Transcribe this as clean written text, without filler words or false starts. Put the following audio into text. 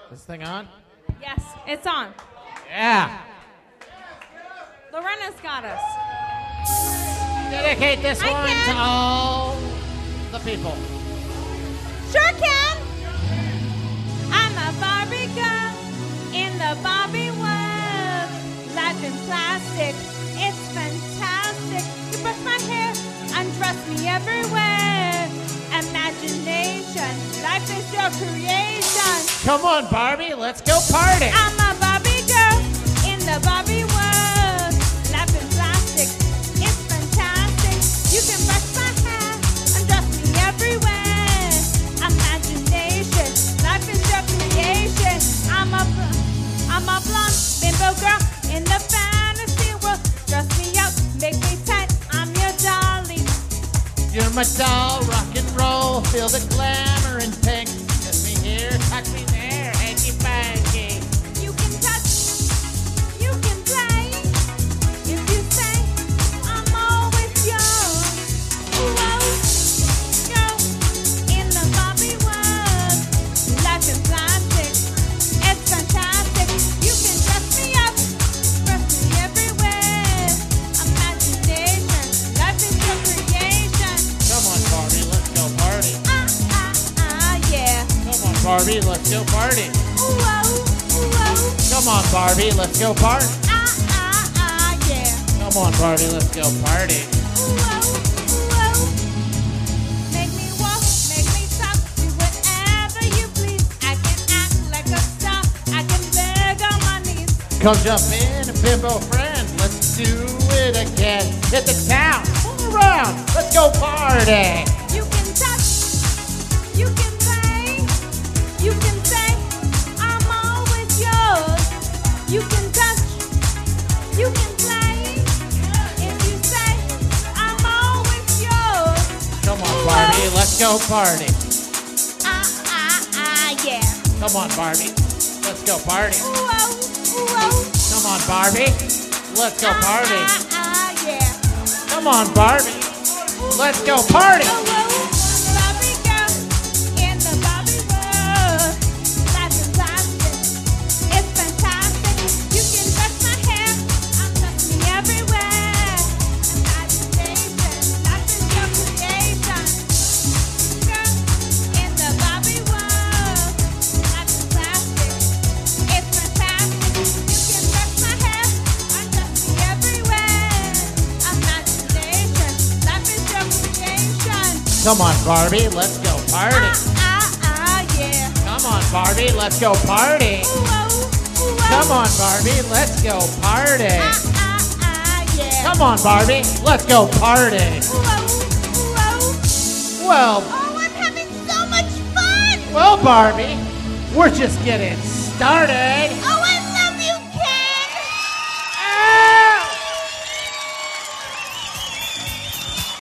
This thing on? Yes, it's on. Yeah. Lorena's got us. Dedicate this I one can. to all the people. Sure can. I'm a Barbie girl in the Barbie world. Life in plastic, it's fantastic. You brush my hair, undress me everywhere. Imagination, life is your creation. Come on, Barbie, let's go party. I'm a Barbie girl in the Barbie world. Life in plastic, it's fantastic. You can brush my hair, undress me everywhere. Imagination, life is your creation. I'm a blonde bimbo girl in the fantasy world. Dress me up, make me tight. I'm your dolly. You're my doll, rock and roll, feel the glamour and pink. Kiss me here, touch me there, hanky panky. You can touch, you can play. If you say I'm always yours. Whoa, girl in the Barbie world. Life in plastic, it's fantastic. You can dress me up, dress me everywhere. Imagination, life is your creation. Come on, Barbie, let's go party. Yeah. Come on, Barbie, let's go party. Whoa. Come on, Barbie, let's go party. Yeah. Come on, Barbie, let's go party. Whoa. Make me walk, make me talk, do whatever you please. I can act like a star, I can beg on my knees. Come jump in, bimbo friend, let's do it again. Hit the town, pull around, let's go party. You can touch, you can play, you can say, I'm always yours. You can touch, you can play, if you say, I'm always yours. Come on, Barbie, let's go party. Yeah. Come on, Barbie, let's go party. Whoa. Come on, Barbie, let's go party. Yeah. Come on, Barbie, let's go party. Barbie girl in the Barbie world. Life is plastic, it's fantastic. You can brush my hair, undress me everywhere. Imagination, life is your creation. Girl in the Barbie world. Life is plastic, it's fantastic. You can brush my hair, undress me everywhere. Imagination, life is your creation. Come on, Barbie, let's go party. Yeah. Come on, Barbie, let's go party. Come on, Barbie, let's go party. Yeah. Come on, Barbie, let's go party. Well, Oh, I'm having so much fun. Barbie, we're just getting started.